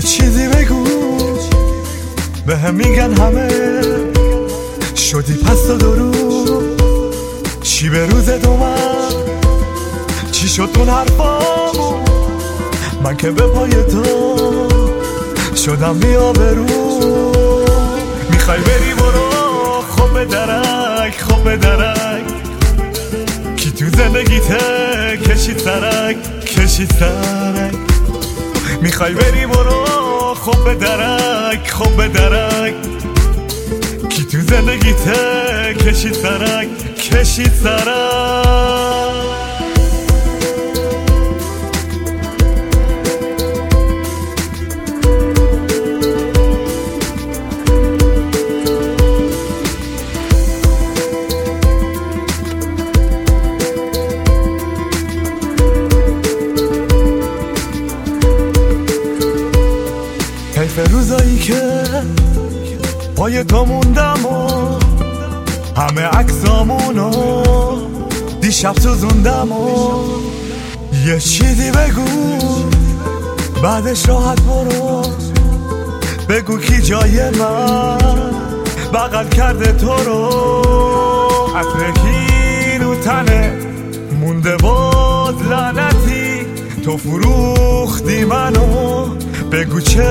یه چیزی بگو به هم میگن همه شدی پس تو درو چی به روز دومن چی شد اون حرفامو من که به پای تو شدم بیا برو میخوای بری برو خب به درک خب به درک کی تو زندگیته کشید سرک کشید سرک میخوای بری برو خب به درک خب به درک کی تو زندگیته کشید سرک کشید سرک حیف روزایی که پای تو موندم و همه عکسامونو دیشب سوزوندم و یه چیزی بگو بعدش راحت برو بگو کی جای من بغل کرده تو رو عطر کی رو تنه مونده باز لعنتی تو فروختی منو بگو چه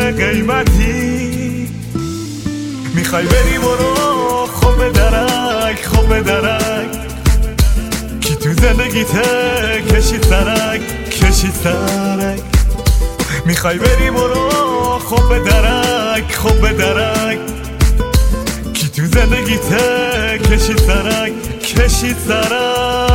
قیمتی میخوای بری برو خب به درک خب به درک کی تو زندگیته کشید سرک کشید سرک میخوای بری برو خب به درک خب به درک کی تو زندگیته کشید سرک کشید سرک